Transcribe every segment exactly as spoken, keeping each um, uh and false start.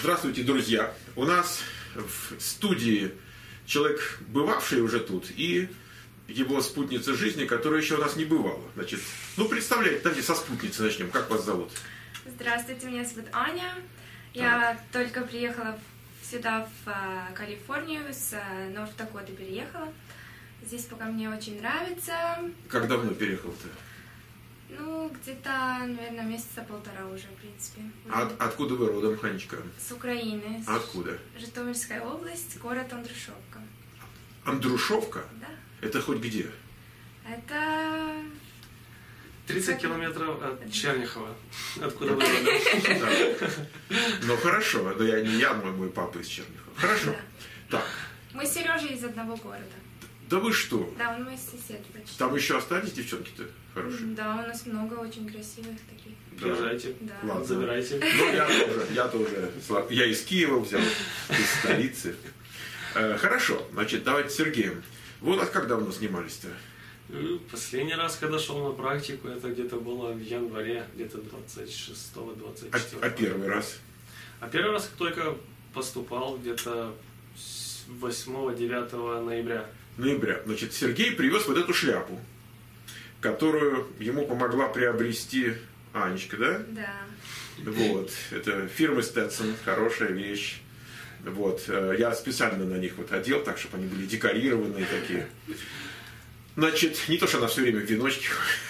Здравствуйте, друзья! У нас в студии человек, бывавший уже тут, и его спутница жизни, которая еще у нас не бывала. Значит, ну, представляете, давайте со спутницы начнем. Как вас зовут? Здравствуйте, меня зовут Аня. Я так. только приехала сюда, в uh, Калифорнию, с uh, Норф-Дакоты переехала. Здесь пока мне очень нравится. Как давно переехал-то? Ну, где-то, наверное, месяца полтора уже, в принципе. От, откуда вы родом, Ханечка? С Украины. Откуда? Житомирская область, город Андрушовка. Андрушовка? Да. Это хоть где? Это... тридцать километров от Черняхова. Откуда вы родом? Ну, хорошо. Да я не я, мой, мой папа из Черняхова. Хорошо. Так. Мы с Сережей из одного города. Да вы что? Да, он мой сосед почти. Там еще остались девчонки-то хорошие? Да, у нас много очень красивых таких. Приезжайте, Да. Ладно. забирайте. Ну, я тоже, я тоже. Я из Киева взял, из столицы. Э, хорошо, значит, давайте с Сергеем. Вы у нас как давно снимались-то? Последний раз, когда шел на практику, это где-то было в январе, где-то двадцать шестого двадцать А, четвёртого. а первый раз? А первый раз только поступал где-то восьмого-девятого ноября. Ноября. Значит, Сергей привез вот эту шляпу, которую ему помогла приобрести Анечка, да? Да. Вот. Это фирмы Stetson, хорошая вещь. Вот. Я специально на них вот одел, так, чтобы они были декорированные такие. Значит, не то, что она все время в веночке.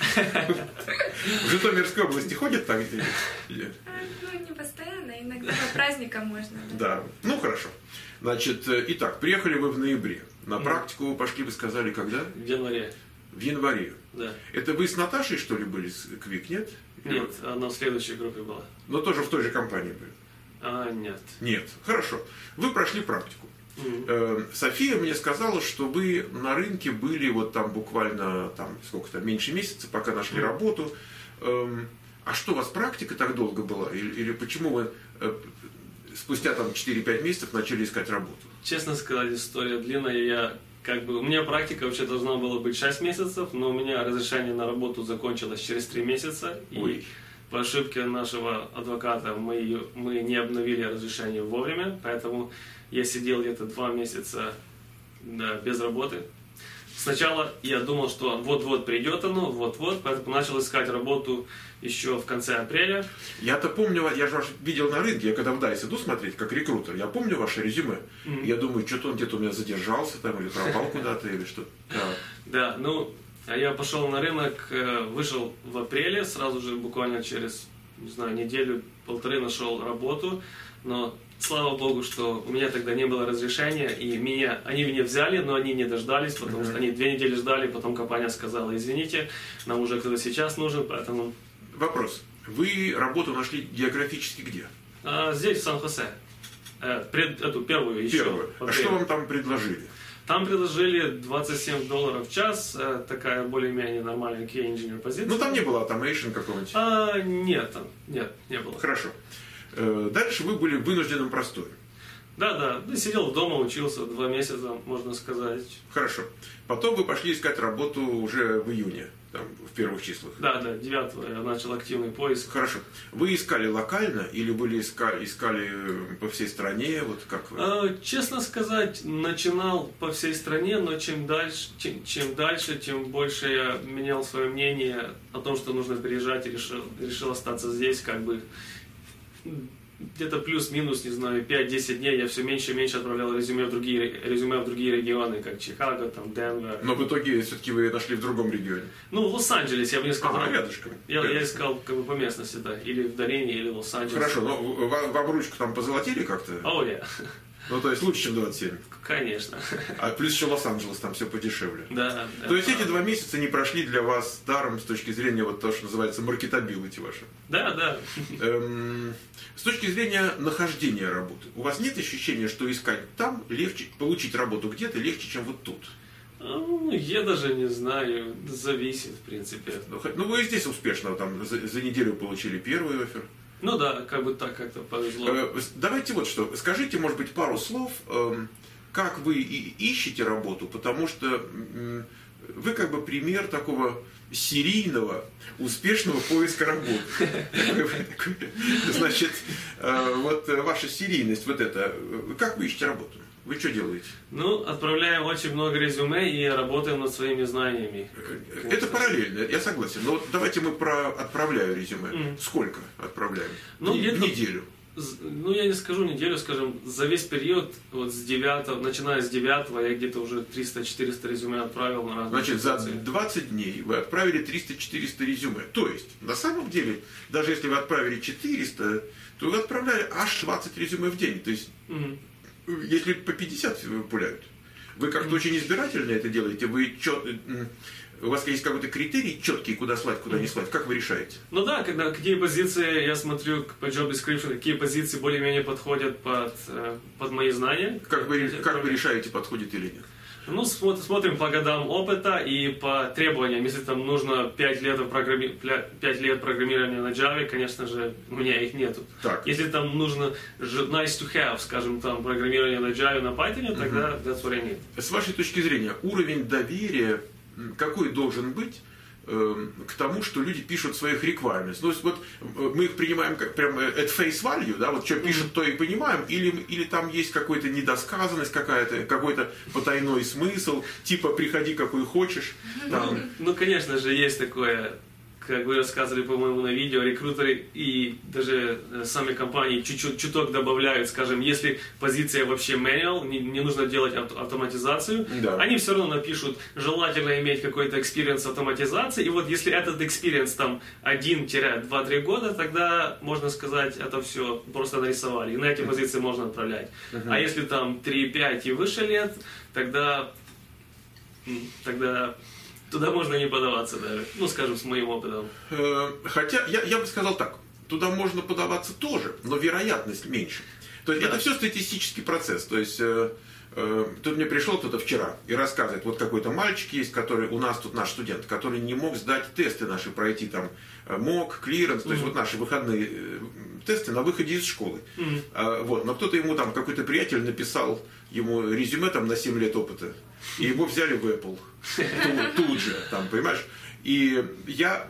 В Житомирской области ходят так? Ну, не постоянно, иногда по праздникам можно. Да. Ну, хорошо. Значит, итак, приехали вы в ноябре. На практику вы пошли, вы сказали, когда? В январе. В январе. Да. Это вы с Наташей, что ли, были с Квик, нет? Нет, она в следующей группе была. Но тоже в той же компании были? А, нет. Нет. Хорошо. Вы прошли практику. Mm. Э, София мне сказала, что вы на рынке были вот там буквально там сколько-то меньше месяца, пока нашли mm. работу. Эм, а что у вас практика так долго была? Или, или почему вы э, спустя там четыре-пять месяцев начали искать работу? Честно сказать, история длинная. Я как бы у меня практика вообще должна была быть шесть месяцев, но у меня разрешение на работу закончилось через три месяца. Ой. И по ошибке нашего адвоката мы, ее, мы не обновили разрешение вовремя, поэтому я сидел где-то два месяца, да, без работы. Сначала я думал, что вот-вот придет оно, вот-вот, поэтому начал искать работу еще в конце апреля. Я-то помню, я же вас видел на рынке, я когда в Дайс иду смотреть, как рекрутер, я помню ваше резюме. Mm-hmm. Я думаю, что-то он где-то у меня задержался там, или пропал куда-то, или что-то. Да. Да, ну, я пошел на рынок, вышел в апреле, сразу же буквально через, не знаю, неделю-полторы нашел работу, но слава богу, что у меня тогда не было разрешения, и меня, они меня взяли, но они не дождались, потому что они две недели ждали, потом компания сказала, извините, нам уже кто-то сейчас нужен, поэтому... Вопрос. Вы работу нашли географически где? А, здесь, в Сан-Хосе. Э, пред, эту первую еще. Первую. А что вам там предложили? Там предложили двадцать семь долларов в час, э, такая более-менее нормальная кей инженер позиция. Ну там не было automation какого-нибудь? А, нет, там, нет, не было. Хорошо. Дальше вы были в вынужденном простое. Да, да, сидел дома, учился два месяца, можно сказать. Хорошо. Потом вы пошли искать работу уже в июне, там, в первых числах. Да, да, девятого я начал активный поиск. Хорошо. Вы искали локально или были искали, искали по всей стране? Вот как вы? А, честно сказать, начинал по всей стране, но чем дальше, чем, чем дальше, тем больше я менял свое мнение о том, что нужно переезжать, и решил, решил остаться здесь, как бы. Где-то плюс-минус, не знаю, пять-десять дней я все меньше и меньше отправлял резюме в другие, резюме в другие регионы, как Чикаго, там, Денвер. Но в итоге все-таки вы нашли в другом регионе? Ну, в Лос-Анджелесе, я бы не сказал. Ага, рядышком. Я, рядышком. я искал как бы по местности, да, или в долине, или в Лос-Анджелесе. Хорошо, но вам, вам ручку там позолотили как-то? О, я. Ну, то есть лучше, чем двадцать семь? Конечно. А плюс еще Лос-Анджелес, там все подешевле. Да. То есть эти два месяца не прошли для вас даром с точки зрения вот того, что называется маркетабилити ваше? Да, да. Эм, с точки зрения нахождения работы, у вас нет ощущения, что искать там легче, получить работу где-то легче, чем вот тут? Ну, я даже не знаю, зависит, в принципе. Ну, вы и здесь успешно, там, за, за неделю получили первый оффер. Ну да, как бы так как-то повезло. Э, давайте вот что, скажите, может быть, пару слов, э, как вы и ищете работу, потому что э, вы как бы пример такого серийного, успешного поиска работы. Значит, вот ваша серийность, вот это, как вы ищете работу? Вы что делаете? Ну, отправляем очень много резюме и работаем над своими знаниями. Это параллельно, я согласен. Но вот давайте мы про отправляю резюме. Mm. Сколько отправляем? Ну, в неделю. Ну, я не скажу неделю, скажем, за весь период, вот с девятого, начиная с девятого, я где-то уже триста-четыреста резюме отправил на разные Значит, позиции. За двадцать дней вы отправили триста-четыреста резюме. То есть, на самом деле, даже если вы отправили четыреста, то вы отправляли аж двадцать резюме в день. То есть, mm-hmm. если по пятьдесят пуляют, вы как-то mm-hmm. очень избирательно это делаете, вы чет... у вас есть какой-то критерий четкий, куда слать, куда не слать? Как вы решаете? Ну да, когда какие позиции, я смотрю по job description, какие позиции более-менее подходят под, под мои знания. Как вы, как вы решаете, подходит или нет? Ну, смотрим по годам опыта и по требованиям. Если там нужно пять лет, программи... пять лет программирования на Java, конечно же, у меня их нету. Так. Если там нужно nice to have, скажем, там программирование на Java, на Python, тогда uh-huh. that's what I need. С вашей точки зрения, уровень доверия какой должен быть э, к тому, что люди пишут своих requirements? Ну, вот мы их принимаем как прям at face value, да, вот что пишут, mm-hmm. то и понимаем, или, или там есть какая-то недосказанность, какая-то, какой-то потайной смысл, типа приходи какой хочешь. Там. Ну, ну, конечно же, есть такое, как вы рассказывали, по-моему, на видео, рекрутеры и даже сами компании чуть-чуть чуток добавляют, скажем, если позиция вообще manual, не, не нужно делать ав- автоматизацию, да. они все равно напишут, желательно иметь какой-то experience автоматизации, и вот если этот experience там один-два-три года, тогда можно сказать, это все просто нарисовали, и на эти позиции можно отправлять. Uh-huh. А если там три-пять и выше лет, тогда тогда туда можно не подаваться даже, ну, скажем, с моим опытом. Хотя, я, я бы сказал так, туда можно подаваться тоже, но вероятность меньше. То есть, да. это все статистический процесс. То есть, э, э, тут мне пришел кто-то вчера и рассказывает, вот какой-то мальчик есть, который, у нас тут наш студент, который не мог сдать тесты наши, пройти там мок, клиренс, mm-hmm. то есть, вот наши выходные тесты на выходе из школы. Mm-hmm. А, вот, но кто-то ему там, какой-то приятель написал ему резюме там на семь лет опыта, и его взяли в Apple. Тут, тут же, там, понимаешь? И я...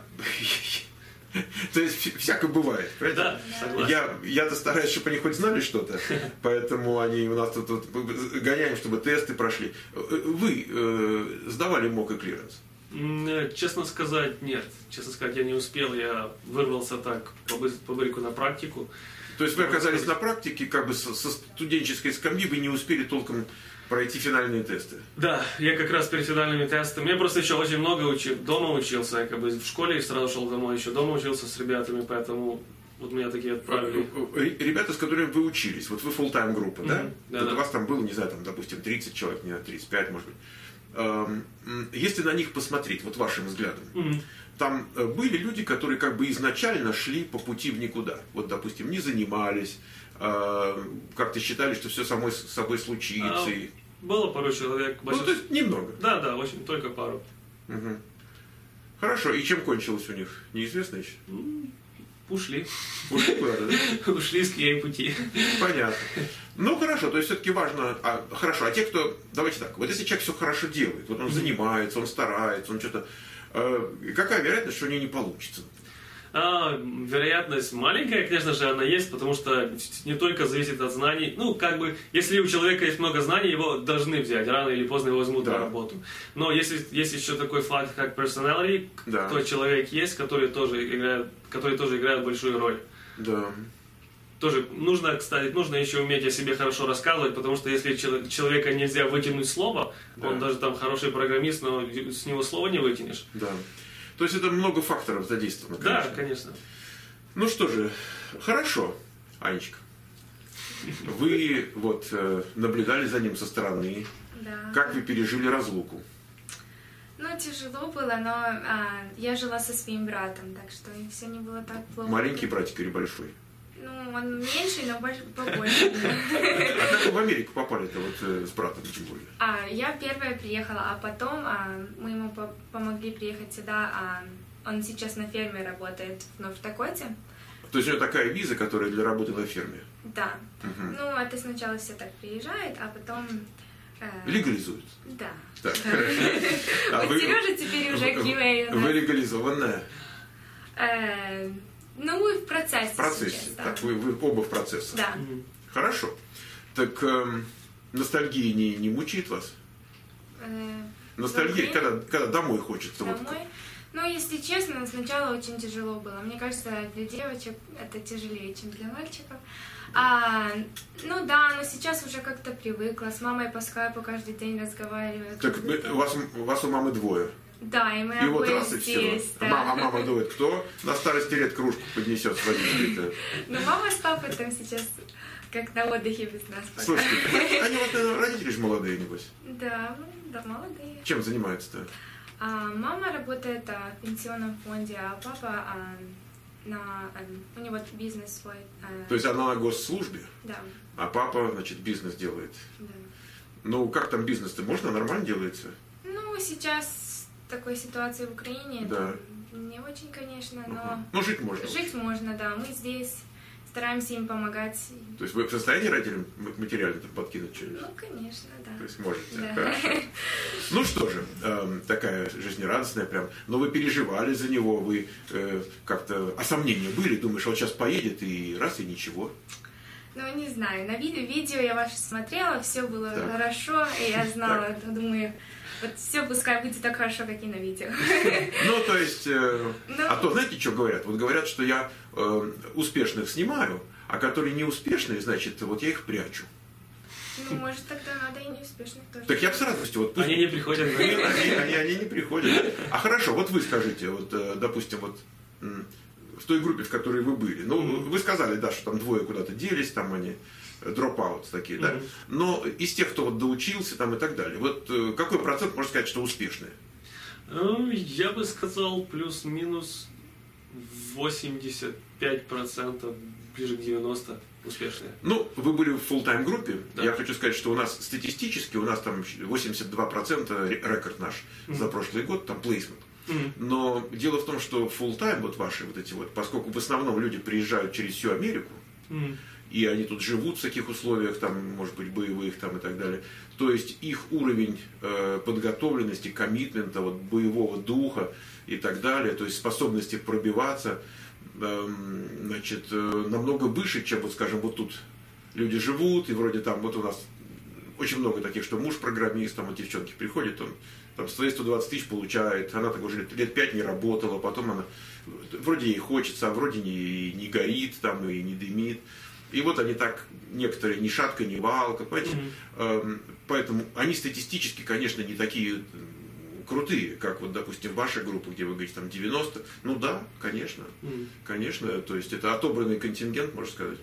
То есть, всякое бывает. Да, согласен. Я, я-то стараюсь, чтобы они хоть знали что-то, поэтому они у нас тут, тут гоняем, чтобы тесты прошли. Вы э, сдавали мок и клиренс? Честно сказать, нет. Честно сказать, я не успел. Я вырвался так по бырику на практику. То есть, вы оказались на практике, как бы со, со студенческой скамьи, вы не успели толком пройти финальные тесты. Да, я как раз перед финальными тестами. Я просто еще очень много учил, дома учился, я как бы в школе и сразу шел домой, еще дома учился с ребятами, поэтому вот меня такие отправили. Ребята, с которыми вы учились, вот вы full-time группа, mm-hmm. да? Да, вот да. У вас там было, не знаю, там, допустим, тридцать человек, не знаю, тридцать пять, может быть. Если на них посмотреть, вот вашим взглядом, mm-hmm. там были люди, которые как бы изначально шли по пути в никуда. Вот, допустим, не занимались, как-то считали, что все само собой случится. А, было пару человек. Ну, то есть немного. Да, да, очень, только пару. Угу. Хорошо, и чем кончилось у них? Неизвестно еще? Ушли. Ушли куда-то, да? Ушли с кей пути. Понятно. Ну, хорошо, то есть все-таки важно... А, хорошо, а те, кто... Давайте так, вот если человек все хорошо делает, вот он mm-hmm. занимается, он старается, он что-то... Э, какая вероятность, что у него не получится? А, вероятность маленькая, конечно же, она есть, потому что не только зависит от знаний. Ну, как бы, если у человека есть много знаний, его должны взять, рано или поздно его возьмут да. на работу. Но если есть еще такой факт, как personality, да. тот человек есть, который тоже играет, который тоже играет большую роль. Да. Тоже нужно, кстати, нужно еще уметь о себе хорошо рассказывать, потому что если человека нельзя вытянуть слово, да. он даже там хороший программист, но с него слова не вытянешь. Да. То есть это много факторов задействовано, конечно. Да, конечно. Ну что же, хорошо, Анечка. Вы вот э, наблюдали за ним со стороны. Да. Как вы пережили разлуку? Ну, тяжело было, но а, я жила со своим братом, так что и все не было так плохо. Маленький братик или большой? Ну, он меньший, но больше, побольше. А как вы в Америку попали-то вот э, с братом, тем более? А, я первая приехала, а потом а, мы ему по- помогли приехать сюда. А, он сейчас на ферме работает в Норф-Дакоте. То есть у него такая виза, которая для работы на ферме? Да. Угу. Ну, это сначала все так приезжают, а потом Легализуют? Да. Так, хорошо. А вы, Сережа теперь уже кью эй. Вы легализованная? Э, ну, в процессе. В процессе. Сейчас, да. Так, вы, вы оба в процессе. Да. Хорошо. Так эм, ностальгия не, не мучает вас? Э, Ностальгия, домой? когда, когда домой хочется. Вот, Домой? Ну, если честно, сначала очень тяжело было. Мне кажется, для девочек это тяжелее, чем для мальчиков. А, ну да, но сейчас уже как-то привыкла. С мамой по скайпу каждый день разговариваю. так у вас, у вас у мамы двое. Да, и мы И вот обои раз и все. здесь. Да. Мама, мама думает, кто на старости лет кружку поднесет с водичкой-то? Ну, мама с папой там сейчас как на отдыхе без нас пока. Слушайте, они вот, наверное, родители же молодые, небось. Да, да, молодые. Чем занимаются-то? А, мама работает а, в пенсионном фонде, а папа а, на, а, у него бизнес свой. А, То есть она на госслужбе, да, а папа, значит, бизнес делает. да. Ну, как там бизнес-то? Можно? Нормально делается? Ну, сейчас в такой ситуации в Украине Да. там не очень, конечно, но Ну, жить можно. жить можно, да. Мы здесь стараемся им помогать. То есть вы в состоянии родителям материально подкинуть что-нибудь? Ну, конечно, да. То есть можете. Да. Хорошо. Ну что же, эм, такая жизнерадостная прям. Но вы переживали за него, вы э, как-то... А сомнения были? Думаешь, вот сейчас поедет и раз, и ничего. Ну, не знаю, на видео, видео я ваше смотрела, все было Так. хорошо, и я знала, думаю, вот все пускай будет так хорошо, как и на видео. Ну, то есть... э, Ну. А то, знаете, что говорят? Вот говорят, что я э, успешных снимаю, а которые неуспешные, значит, вот я их прячу. Ну, может, тогда надо и неуспешных тоже. Так я бы с радостью... Вот пусть... Они не приходят на Они, мир. они, они, они не приходят. А хорошо, вот вы скажите, вот, э, допустим, вот м, в той группе, в которой вы были, ну, Мгм. вы сказали, да, что там двое куда-то делись, там они дропаутс такие, да, Мгм. но из тех, кто вот доучился там и так далее, вот э, какой процент, можно сказать, что успешные? Ну, я бы сказал, плюс-минус восемьдесят пять процентов, ближе к девяноста успешные. Ну, вы были в full-time группе, Да. я хочу сказать, что у нас статистически, у нас там восемьдесят два процента рекорд наш Мгм. за прошлый год, там плейсмент. Мгм. Но дело в том, что full-time, вот ваши вот эти вот, поскольку в основном люди приезжают через всю Америку, Мгм. и они тут живут в таких условиях, там, может быть, боевых там и так далее, то есть их уровень э, подготовленности, коммитмента, вот, боевого духа и так далее, то есть способности пробиваться, эм, значит, э, намного выше, чем, вот, скажем, вот тут люди живут, и вроде там, вот у нас очень много таких, что муж программист, там вот девчонки приходят, он там свои сто двадцать тысяч получает, она так уже лет, лет пять не работала, потом она, вроде ей хочется, а вроде не, не горит там и не дымит. И вот они так, некоторые ни шатка, ни валка, понимаете? Эм, Поэтому они статистически, конечно, не такие м, крутые, как вот, допустим, ваша группа, где вы говорите там девяносто. Ну да, конечно, Мгм. конечно, то есть это отобранный контингент, можно сказать.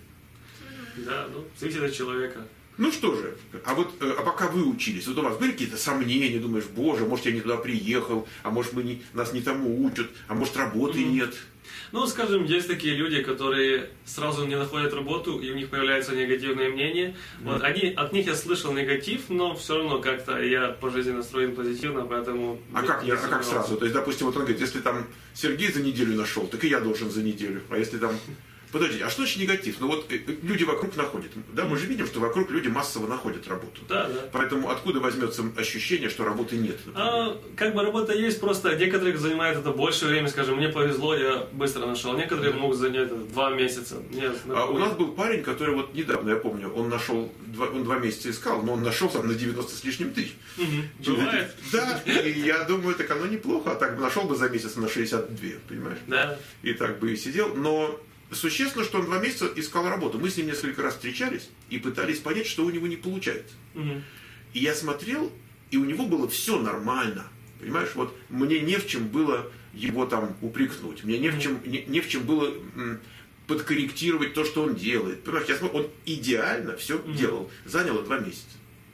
Да, ну, зависит от человека. Ну что же, а вот э, а пока вы учились, вот у вас были какие-то сомнения, думаешь, боже, может я не туда приехал, а может мы не, нас не тому учат, а может работы Мгм. нет. Ну, скажем, есть такие люди, которые сразу не находят работу, и у них появляется негативное мнение. Вот они, от них я слышал негатив, но все равно как-то я по жизни настроен позитивно, поэтому... А как, не- а как сомневался. сразу? То есть, допустим, вот он говорит, если там Сергей за неделю нашел, так и я должен за неделю. А если там... Подожди, а что значит негатив? Ну вот э, люди вокруг находят. Да, мы же видим, что вокруг люди массово находят работу. Да, да. Поэтому откуда возьмется ощущение, что работы нет? например? А, как бы работа есть, просто некоторых занимает это больше времени, скажем, мне повезло, я быстро нашел. Некоторые могут занять это два месяца. Мне, А у нас был парень, который вот недавно, я помню, он нашел, два, он два месяца искал, но он нашел там на девяносто с лишним тысяч. Мгм. Бывает. Да, и я думаю, так оно неплохо, а так бы нашел бы за месяц на шестьдесят два, понимаешь? Да. И так бы и сидел, но существенно, что он два месяца искал работу. Мы с ним несколько раз встречались и пытались понять, что у него не получается. Мгм. И я смотрел, и у него было все нормально. Понимаешь, вот мне не в чем было его там упрекнуть, мне не в чем, не, не в чем было м, подкорректировать то, что он делает. Понимаешь, я смотрю, он идеально все Мгм. делал. Заняло два месяца.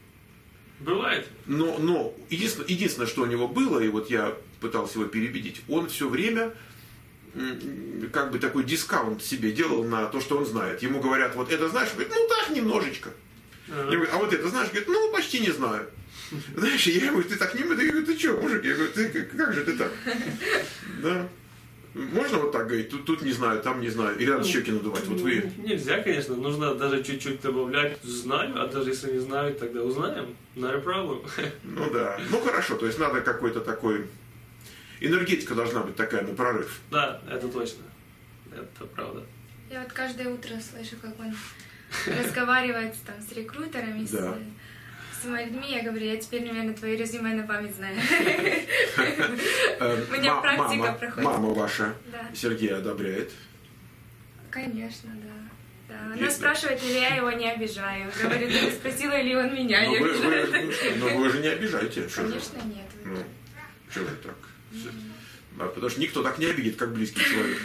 Бывает. Но, но единственное, единственное, что у него было, и вот я пытался его переубедить, он все время м, как бы такой дискаунт себе делал на то, что он знает. Ему говорят, вот это знаешь? Он говорит, ну так, немножечко. Я Ага. говорю, а вот это знаешь? Говорит, ну почти не знаю. Знаешь, я говорю, ты так не... Я говорю, ты что, мужик? Я говорю, ты как же ты так? Да. Можно вот так говорить? Тут, тут не знаю, там не знаю. Или надо Ну, щеки надувать? Вот вы... Нельзя, конечно. Нужно даже чуть-чуть добавлять. Знаю, а даже если не знаю, тогда узнаем. No problem. Ну да. Ну хорошо, то есть надо какой-то такой... Энергетика должна быть такая на прорыв. Да, это точно. Это правда. Я вот каждое утро слышу, как он разговаривает там с рекрутерами, с, Да. с моими людьми. Я говорю, я теперь, наверное, твое резюме на память знаю. Э, У меня ма- практика мама- проходит. Мама ваша Да. Сергея одобряет. Конечно, да. Да. Она Если- спрашивает, или я его не обижаю. Говорит, ты не спросила, или он меня Но не вы, обижает. вы- но вы же не обижаете. Что же? Конечно, нет. Ну, что вы так? А, потому что никто так не обидит, как близкий человек.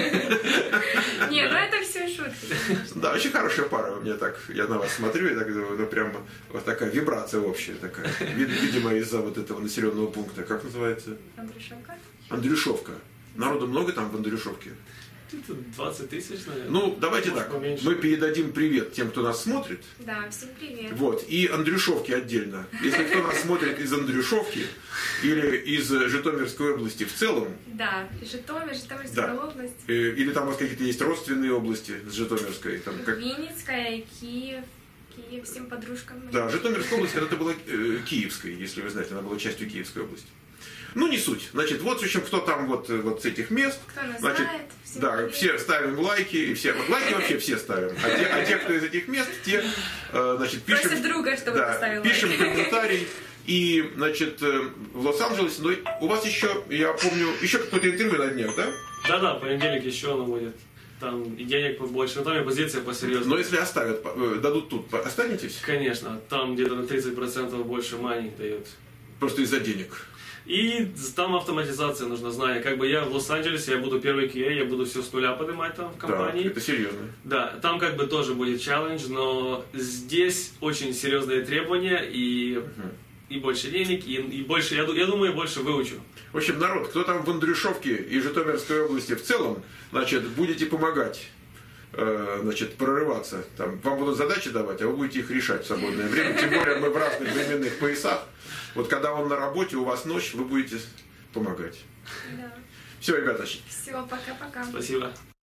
Нет, ну это все шутки. Да, очень хорошая пара. Мне так, я на вас смотрю, и так, ну, прям вот такая вибрация общая такая. Вид- Видимо, из-за вот этого населенного пункта. Как называется? Андрюшенко? Андрюшовка. Народу много там в Андрюшовке? Где-то двадцать тысяч, наверное. Ну, давайте Может, так. поменьше. Мы передадим привет тем, кто нас смотрит. Да, всем привет. Вот. И Андрюшовки отдельно. Если кто нас смотрит из Андрюшовки или из Житомирской области в целом, Да, Житомир, Житомирская Да. область, э, или там у вас какие-то есть родственные области с Житомирской, там как... Винницкая, и Киев. Киев всем подружкам. Да, Житомирская область когда-то была э, Киевской, если вы знаете, она была частью Киевской области. Ну, не суть. Значит, вот, в общем, кто там вот, э, вот с этих мест. Кто нас Значит, знает, всем да, привет. все ставим лайки, и все, лайки вообще все ставим. А те, а те, кто из этих мест, те, э, значит, пишем... Просят друга, чтобы да, поставил пишем лайк. комментарий. И, значит, э, в Лос-Анджелесе, ну, у вас еще, я помню, еще какое-то интервью на днях, да? Да-да, понедельник еще оно будет. Там и денег побольше, но там и позиция посерьезнее. Но если оставят, э, дадут тут, останетесь? Конечно, там где-то на тридцать процентов больше мани дает. Просто из-за денег. И там автоматизация нужна, знание. Как бы я в Лос-Анджелесе, я буду первый кью эй, я буду все с нуля поднимать там в Да, компании. это серьезно. Да, там как бы тоже будет челлендж, но здесь очень серьезные требования и, и больше денег, и, и больше, я, ду- я думаю, я больше выучу. В общем, народ, кто там в Андрюшовке и Житомирской области в целом, значит, будете помогать, э, значит, прорываться. Там, вам будут задачи давать, а вы будете их решать в свободное время. Тем более мы в разных временных поясах. Вот когда он на работе, у вас ночь, вы будете помогать. Да. Все, ребята, Все, пока-пока. Спасибо.